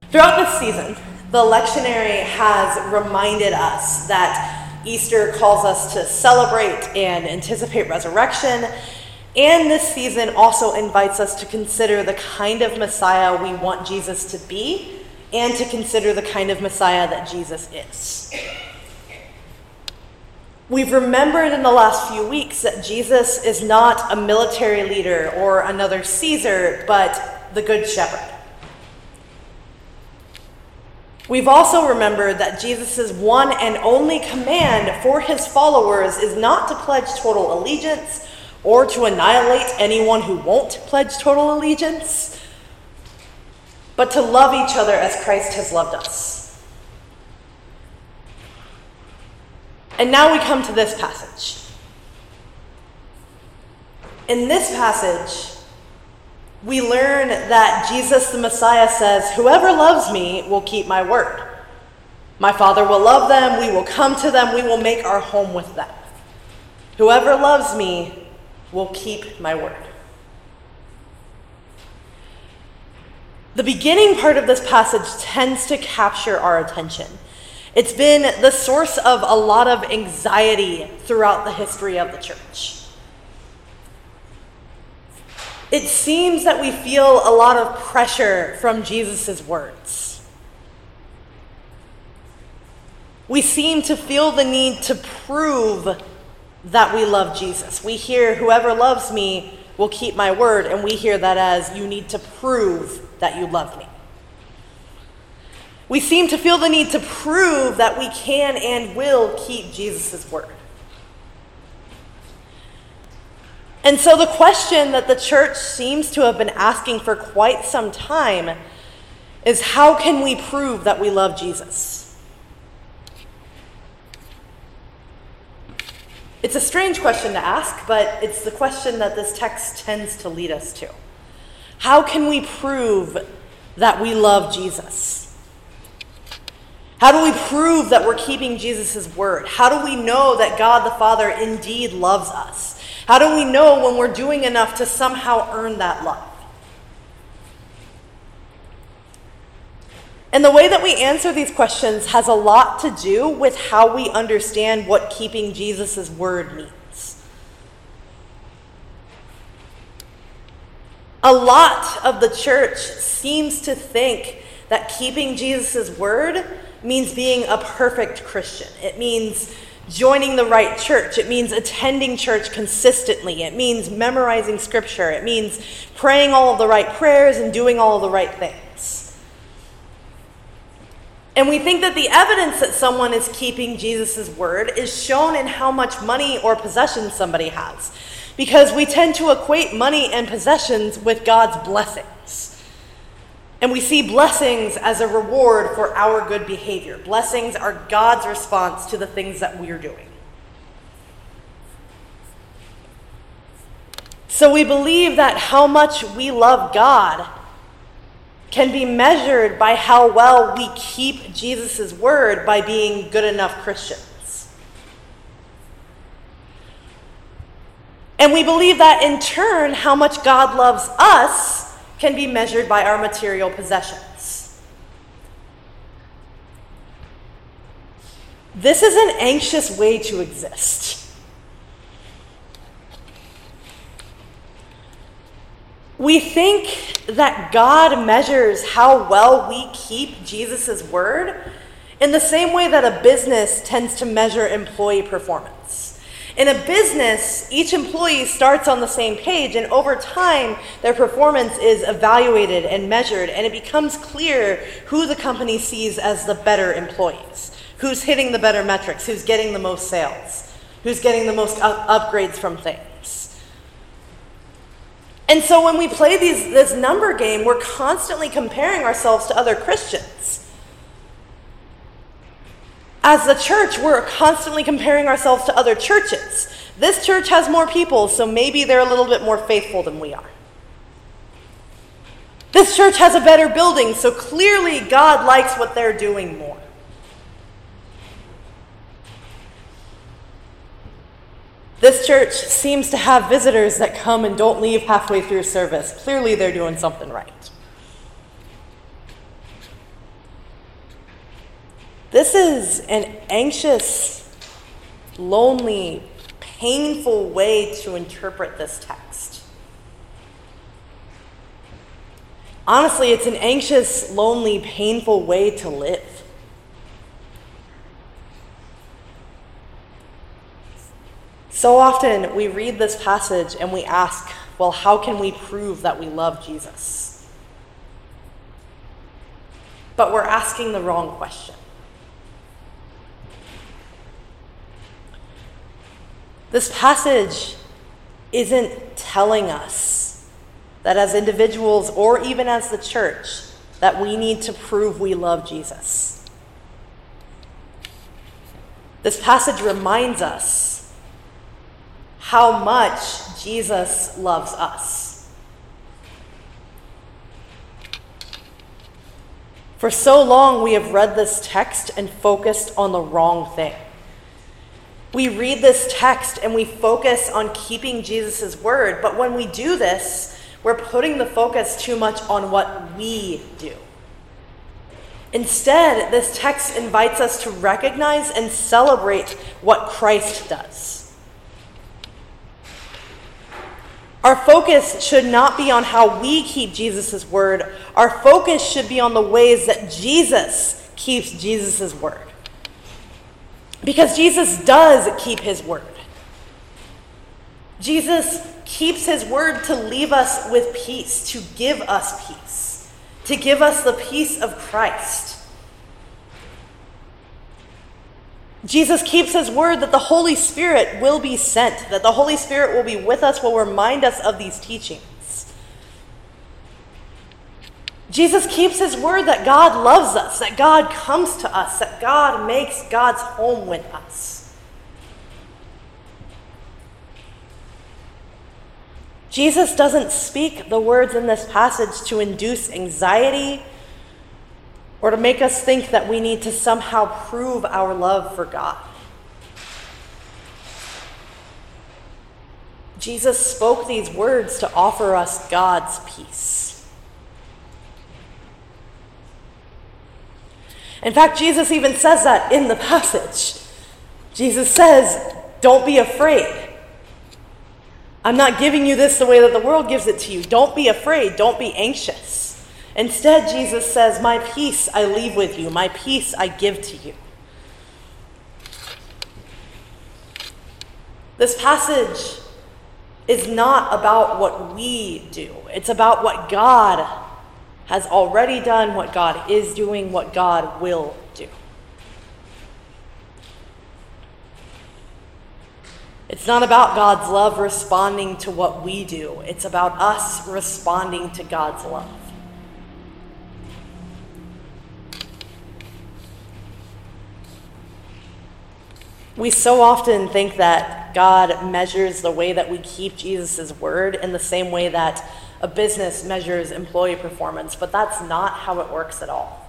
Throughout this season, the lectionary has reminded us that Easter calls us to celebrate and anticipate resurrection, and this season also invites us to consider the kind of Messiah we want Jesus to be, and to consider the kind of Messiah that Jesus is. We've remembered in the last few weeks that Jesus is not a military leader or another Caesar, but the Good Shepherd. We've also remembered that Jesus' one and only command for his followers is not to pledge total allegiance or to annihilate anyone who won't pledge total allegiance, but to love each other as Christ has loved us. And now we come to this passage. In this passage, we learn that Jesus the Messiah says, "Whoever loves me will keep my word. My Father will love them, we will come to them, we will make our home with them. Whoever loves me will keep my word." The beginning part of this passage tends to capture our attention. It's been the source of a lot of anxiety throughout the history of the church. It seems that we feel a lot of pressure from Jesus' words. We seem to feel the need to prove that we love Jesus. We hear, "Whoever loves me will keep my word," and we hear that as, "You need to prove that you love me." We seem to feel the need to prove that we can and will keep Jesus' word. And so the question that the church seems to have been asking for quite some time is, how can we prove that we love Jesus? It's a strange question to ask, but it's the question that this text tends to lead us to. How can we prove that we love Jesus? How do we prove that we're keeping Jesus' word? How do we know that God the Father indeed loves us? How do we know when we're doing enough to somehow earn that love? And the way that we answer these questions has a lot to do with how we understand what keeping Jesus' word means. A lot of the church seems to think that keeping Jesus' word means being a perfect Christian. It means joining the right church. It means attending church consistently. It means memorizing scripture. It means praying all of the right prayers and doing all of the right things. And we think that the evidence that someone is keeping Jesus' word is shown in how much money or possessions somebody has, because we tend to equate money and possessions with God's blessings. And we see blessings as a reward for our good behavior. Blessings are God's response to the things that we're doing. So we believe that how much we love God can be measured by how well we keep Jesus' word by being good enough Christians. And we believe that in turn, how much God loves us can be measured by our material possessions. This is an anxious way to exist. We think that God measures how well we keep Jesus' word in the same way that a business tends to measure employee performance. In a business, each employee starts on the same page, and over time, their performance is evaluated and measured, and it becomes clear who the company sees as the better employees, who's hitting the better metrics, who's getting the most sales, who's getting the most upgrades from things. And so when we play this number game, we're constantly comparing ourselves to other Christians. As the church, we're constantly comparing ourselves to other churches. This church has more people, so maybe they're a little bit more faithful than we are. This church has a better building, so clearly God likes what they're doing more. This church seems to have visitors that come and don't leave halfway through service. Clearly they're doing something right. This is an anxious, lonely, painful way to interpret this text. Honestly, it's an anxious, lonely, painful way to live. So often we read this passage and we ask, well, how can we prove that we love Jesus? But we're asking the wrong question. This passage isn't telling us that as individuals or even as the church, that we need to prove we love Jesus. This passage reminds us how much Jesus loves us. For so long, we have read this text and focused on the wrong thing. We read this text and we focus on keeping Jesus' word, but when we do this, we're putting the focus too much on what we do. Instead, this text invites us to recognize and celebrate what Christ does. Our focus should not be on how we keep Jesus' word. Our focus should be on the ways that Jesus keeps Jesus' word. Because Jesus does keep his word. Jesus keeps his word to leave us with peace, to give us peace, to give us the peace of Christ. Jesus keeps his word that the Holy Spirit will be sent, that the Holy Spirit will be with us, will remind us of these teachings. Jesus keeps his word that God loves us, that God comes to us, that God makes God's home with us. Jesus doesn't speak the words in this passage to induce anxiety or to make us think that we need to somehow prove our love for God. Jesus spoke these words to offer us God's peace. In fact, Jesus even says that in the passage. Jesus says, "Don't be afraid. I'm not giving you this the way that the world gives it to you. Don't be afraid. Don't be anxious." Instead, Jesus says, "My peace I leave with you. My peace I give to you." This passage is not about what we do. It's about what God has already done, what God is doing, what God will do. It's not about God's love responding to what we do. It's about us responding to God's love. We so often think that God measures the way that we keep Jesus' word in the same way that a business measures employee performance, but that's not how it works at all.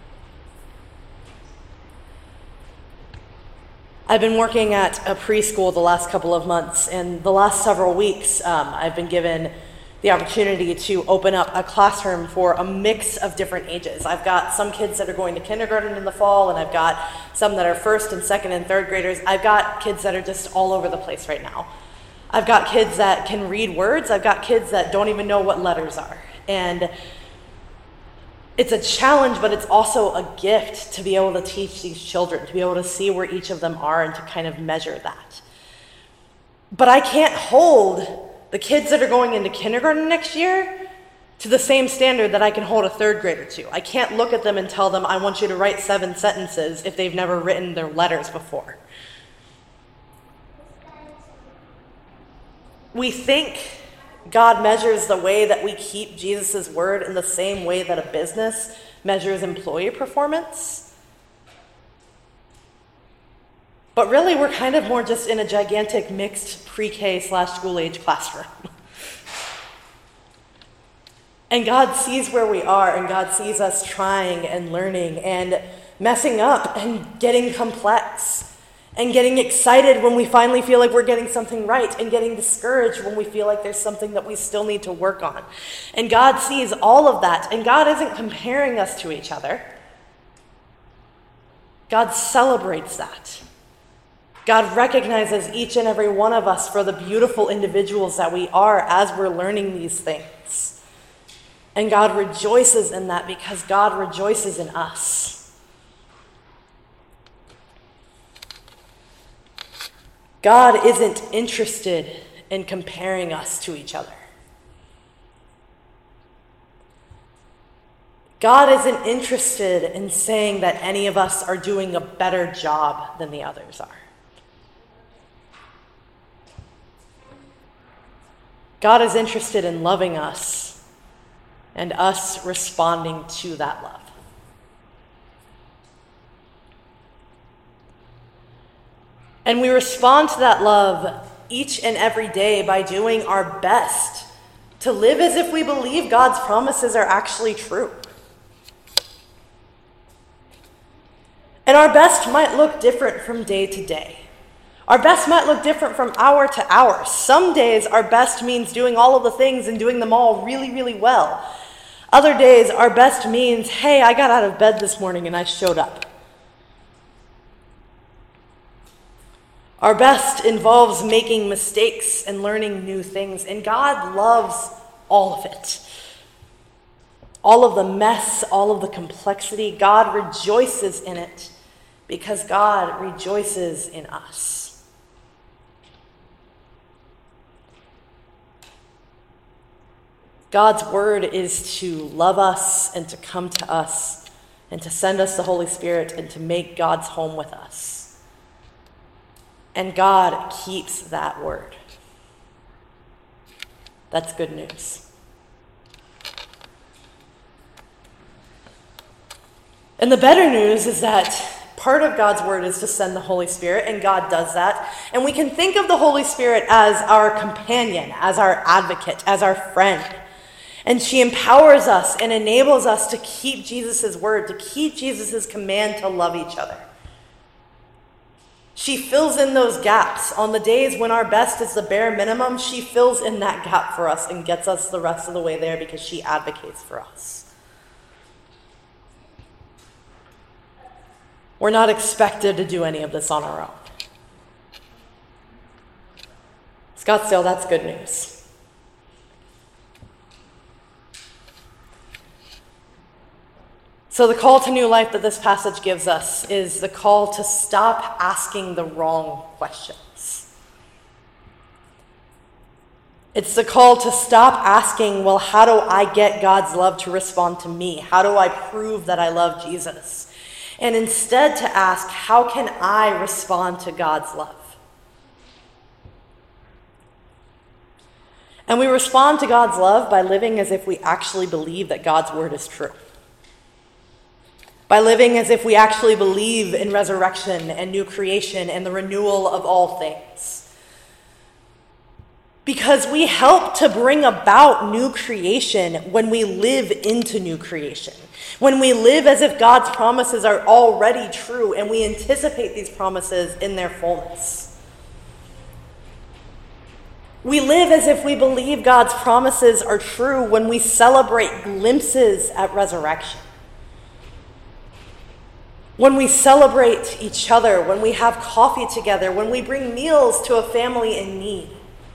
I've been working at a preschool the last couple of months, and the last several weeks I've been given the opportunity to open up a classroom for a mix of different ages. I've got some kids that are going to kindergarten in the fall, and I've got some that are first and second and third graders. I've got kids that are just all over the place right now. I've got kids that can read words. I've got kids that don't even know what letters are. And it's a challenge, but it's also a gift to be able to teach these children, to be able to see where each of them are and to kind of measure that. But I can't hold the kids that are going into kindergarten next year to the same standard that I can hold a third grader to. I can't look at them and tell them, I want you to write 7 sentences if they've never written their letters before. We think God measures the way that we keep Jesus' word in the same way that a business measures employee performance. But really, we're kind of more just in a gigantic mixed pre-K/school age classroom. And God sees where we are, and God sees us trying and learning and messing up and getting complex and getting excited when we finally feel like we're getting something right and getting discouraged when we feel like there's something that we still need to work on. And God sees all of that, and God isn't comparing us to each other. God celebrates that. God recognizes each and every one of us for the beautiful individuals that we are as we're learning these things. And God rejoices in that because God rejoices in us. God isn't interested in comparing us to each other. God isn't interested in saying that any of us are doing a better job than the others are. God is interested in loving us and us responding to that love. And we respond to that love each and every day by doing our best to live as if we believe God's promises are actually true. And our best might look different from day to day. Our best might look different from hour to hour. Some days our best means doing all of the things and doing them all really, really well. Other days our best means, hey, I got out of bed this morning and I showed up. Our best involves making mistakes and learning new things, and God loves all of it. All of the mess, all of the complexity, God rejoices in it because God rejoices in us. God's word is to love us and to come to us and to send us the Holy Spirit and to make God's home with us. And God keeps that word. That's good news. And the better news is that part of God's word is to send the Holy Spirit, and God does that. And we can think of the Holy Spirit as our companion, as our advocate, as our friend. And she empowers us and enables us to keep Jesus' word, to keep Jesus' command to love each other. She fills in those gaps. On the days when our best is the bare minimum, she fills in that gap for us and gets us the rest of the way there because she advocates for us. We're not expected to do any of this on our own. Scottsdale, that's good news. So the call to new life that this passage gives us is the call to stop asking the wrong questions. It's the call to stop asking, well, how do I get God's love to respond to me? How do I prove that I love Jesus? And instead to ask, how can I respond to God's love? And we respond to God's love by living as if we actually believe that God's word is true. By living as if we actually believe in resurrection and new creation and the renewal of all things. Because we help to bring about new creation when we live into new creation. When we live as if God's promises are already true and we anticipate these promises in their fullness. We live as if we believe God's promises are true when we celebrate glimpses at resurrection. When we celebrate each other, when we have coffee together, when we bring meals to a family in need.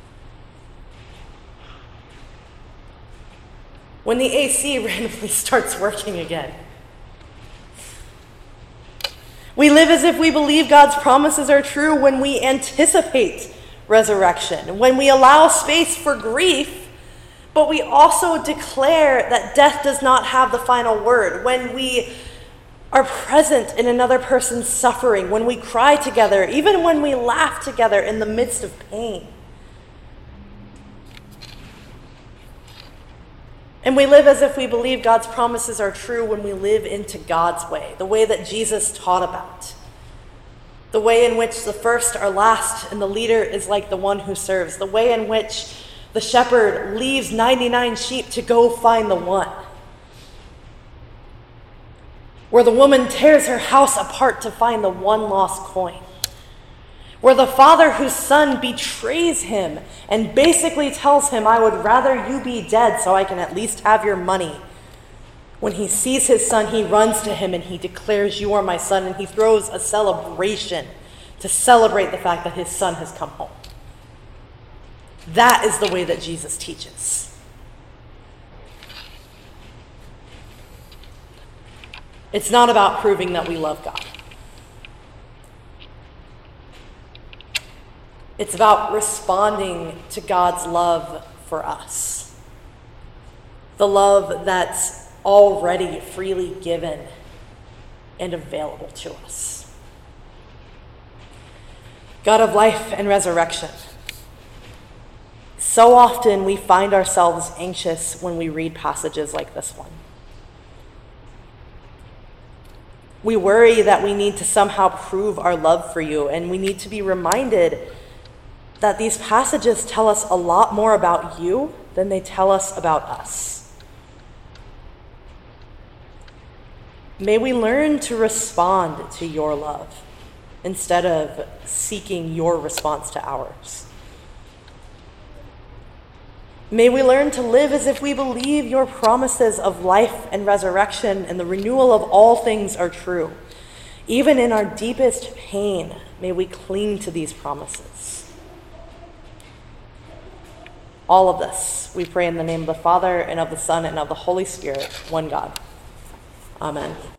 When the AC randomly starts working again. We live as if we believe God's promises are true when we anticipate resurrection, when we allow space for grief, but we also declare that death does not have the final word, when we are present in another person's suffering, when we cry together, even when we laugh together in the midst of pain. And we live as if we believe God's promises are true when we live into God's way, the way that Jesus taught about. The way in which the first are last and the leader is like the one who serves. The way in which the shepherd leaves 99 sheep to go find the one. Where the woman tears her house apart to find the one lost coin. Where the father whose son betrays him and basically tells him, I would rather you be dead so I can at least have your money, When he sees his son, he runs to him and he declares, "You are my son," and he throws a celebration to celebrate the fact that his son has come home. That is the way that Jesus teaches. It's not about proving that we love God. It's about responding to God's love for us. The love that's already freely given and available to us. God of life and resurrection. So often we find ourselves anxious when we read passages like this one. We worry that we need to somehow prove our love for you, and we need to be reminded that these passages tell us a lot more about you than they tell us about us. May we learn to respond to your love instead of seeking your response to ours. May we learn to live as if we believe your promises of life and resurrection and the renewal of all things are true. Even in our deepest pain, may we cling to these promises. All of this, we pray in the name of the Father, and of the Son, and of the Holy Spirit, one God. Amen.